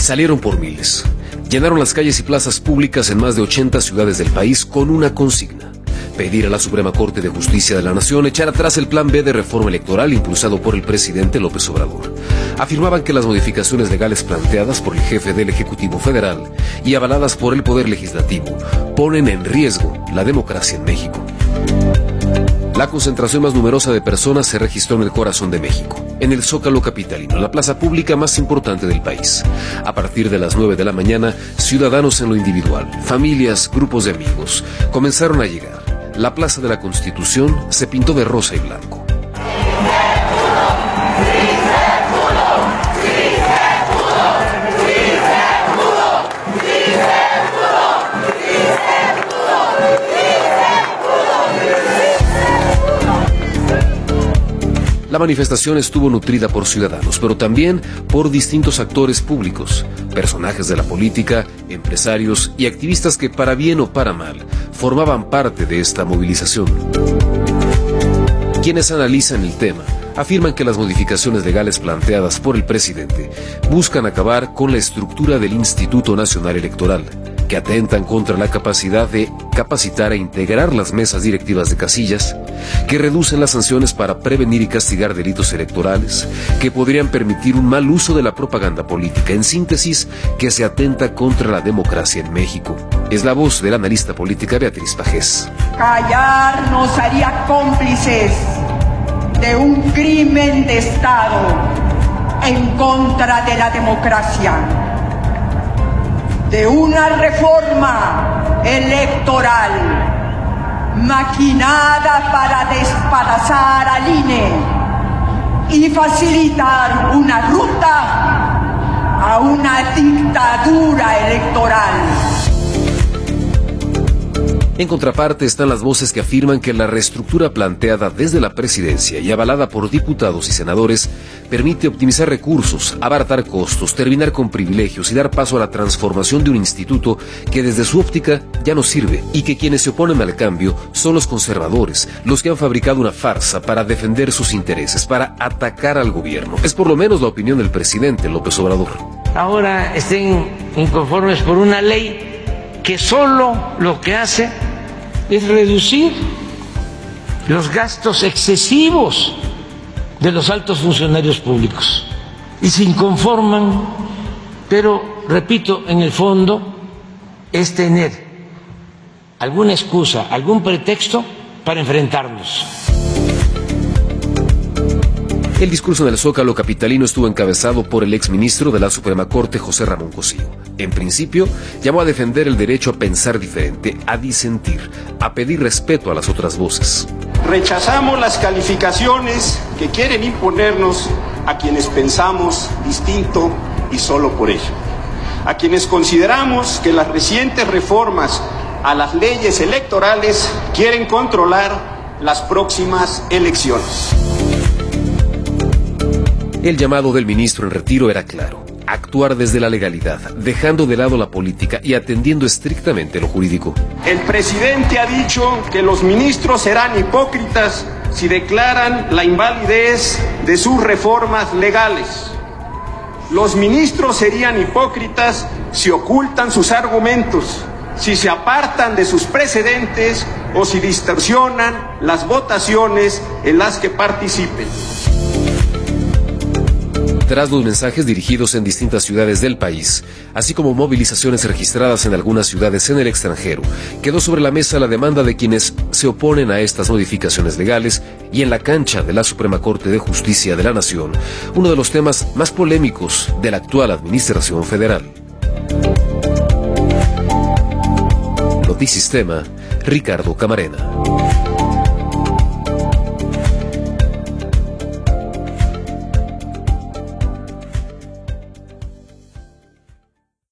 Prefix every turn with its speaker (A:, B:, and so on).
A: Salieron por miles. Llenaron las calles y plazas públicas en más de 80 ciudades del país con una consigna: pedir a la Suprema Corte de Justicia de la Nación echar atrás el Plan B de reforma electoral impulsado por el presidente López Obrador. Afirmaban que las modificaciones legales planteadas por el jefe del Ejecutivo Federal y avaladas por el Poder Legislativo ponen en riesgo la democracia en México. La concentración más numerosa de personas se registró en el corazón de México, en el Zócalo capitalino, la plaza pública más importante del país. A partir de las 9 de la mañana, ciudadanos en lo individual, familias, grupos de amigos, comenzaron a llegar. La Plaza de la Constitución se pintó de rosa y blanco. La manifestación estuvo nutrida por ciudadanos, pero también por distintos actores públicos, personajes de la política, empresarios y activistas que, para bien o para mal, formaban parte de esta movilización. Quienes analizan el tema afirman que las modificaciones legales planteadas por el presidente buscan acabar con la estructura del Instituto Nacional Electoral, que atentan contra la capacidad de capacitar e integrar las mesas directivas de casillas, que reducen las sanciones para prevenir y castigar delitos electorales, que podrían permitir un mal uso de la propaganda política. En síntesis, que se atenta contra la democracia en México. Es la voz de la analista política Beatriz Pajés.
B: Callar nos haría cómplices de un crimen de Estado en contra de la democracia, de una reforma electoral maquinada para despedazar al INE y facilitar una ruta a una dictadura electoral.
A: En contraparte están las voces que afirman que la reestructura planteada desde la presidencia y avalada por diputados y senadores permite optimizar recursos, abaratar costos, terminar con privilegios y dar paso a la transformación de un instituto que desde su óptica ya no sirve, y que quienes se oponen al cambio son los conservadores, los que han fabricado una farsa para defender sus intereses, para atacar al gobierno. Es por lo menos la opinión del presidente López Obrador.
C: Ahora estén inconformes por una ley que solo lo que hace es reducir los gastos excesivos de los altos funcionarios públicos y se inconforman, pero repito, en el fondo es tener alguna excusa, algún pretexto para enfrentarnos.
A: El discurso en el Zócalo capitalino estuvo encabezado por el exministro de la Suprema Corte, José Ramón Cosío. En principio, llamó a defender el derecho a pensar diferente, a disentir, a pedir respeto a las otras voces.
D: Rechazamos las calificaciones que quieren imponernos a quienes pensamos distinto y solo por ello. A quienes consideramos que las recientes reformas a las leyes electorales quieren controlar las próximas elecciones.
A: El llamado del ministro en retiro era claro: actuar desde la legalidad, dejando de lado la política y atendiendo estrictamente lo jurídico.
D: El presidente ha dicho que los ministros serán hipócritas si declaran la invalidez de sus reformas legales. Los ministros serían hipócritas si ocultan sus argumentos, si se apartan de sus precedentes o si distorsionan las votaciones en las que participen.
A: Tras los mensajes dirigidos en distintas ciudades del país, así como movilizaciones registradas en algunas ciudades en el extranjero, quedó sobre la mesa la demanda de quienes se oponen a estas modificaciones legales y en la cancha de la Suprema Corte de Justicia de la Nación, uno de los temas más polémicos de la actual administración federal. Notisistema, Ricardo Camarena.